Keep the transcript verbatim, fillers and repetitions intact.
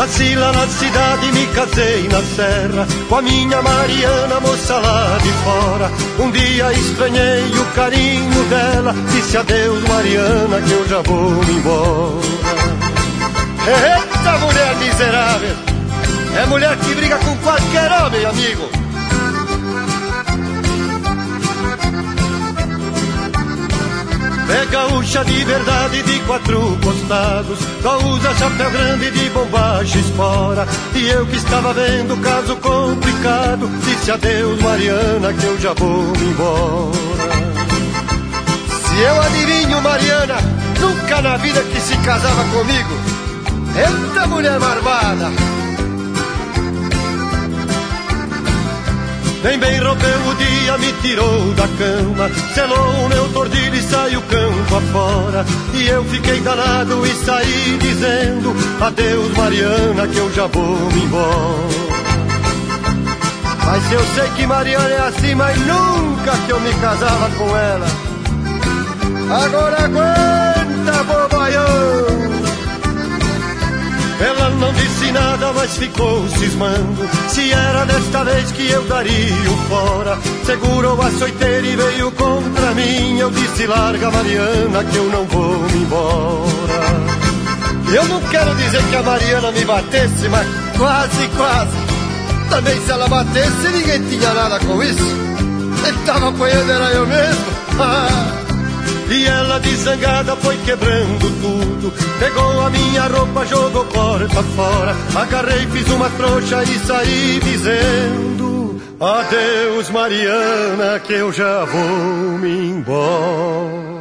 Nasci lá na cidade e me casei na serra com a minha Mariana, moça lá de fora. Um dia estranhei o carinho dela, disse adeus Mariana que eu já vou embora. Eita mulher miserável, é mulher que briga com qualquer homem, amigo. É gaúcha de verdade de quatro costados, só usa chapéu grande de bombacha espora. E eu que estava vendo caso complicado, disse adeus Mariana que eu já vou me embora. Se eu adivinho Mariana, nunca na vida que se casava comigo. Eita mulher marvada. Nem bem rompeu o dia, me tirou da cama, selou o meu tordilho e saiu campo afora. E eu fiquei danado e saí dizendo adeus Mariana que eu já vou me embora. Mas eu sei que Mariana é assim, mas nunca que eu me casava com ela. Agora aguenta, bobaião. Ela não disse nada, mas ficou cismando se era desta vez que eu daria o fora. Segurou a açoiteira e veio contra mim. Eu disse larga Mariana que eu não vou me embora. Eu não quero dizer que a Mariana me batesse, mas quase, quase. Também se ela batesse ninguém tinha nada com isso. Ele tava apanhando, era eu mesmo. E ela desangada foi quebrando tudo, pegou a minha roupa, jogou porta fora. Agarrei, fiz uma trouxa e saí dizendo adeus Mariana que eu já vou me embora.